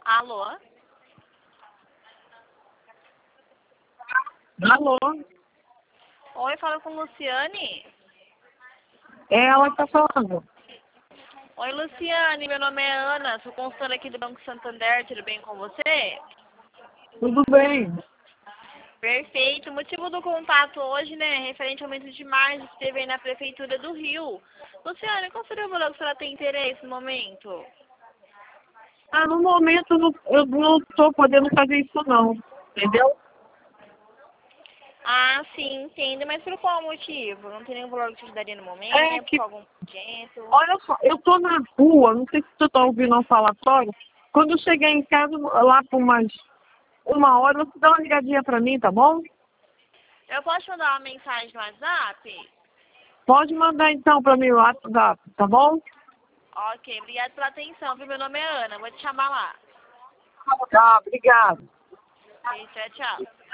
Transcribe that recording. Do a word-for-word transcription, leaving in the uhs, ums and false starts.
Alô? Alô? Oi, fala com Luciane? É ela que tá falando. Oi, Luciane, meu nome é Ana, sou consultora aqui do Banco Santander, tudo bem com você? Tudo bem? Perfeito. O motivo do contato hoje, né, referente ao aumento de margem que teve aí na Prefeitura do Rio. Luciane, qual seria o valor que a senhora tem interesse no momento? Ah, no momento não- eu não tô podendo fazer isso não, entendeu? Ah, sim, entendo, mas por qual motivo? Não tem nenhum valor que te ajudaria no É momento, que, algum projeto? olha só, eu tô na rua, não sei se tu tá ouvindo o falatório. Quando eu chegar em casa, lá por umas uma hora, você dá uma ligadinha pra mim, tá bom? Eu posso te mandar uma mensagem no WhatsApp? Pode mandar então pra mim o WhatsApp, tá bom? Ok, obrigada pela atenção, viu? Meu nome é Ana, vou te chamar lá. Tá, obrigado. Ok, tchau, tchau.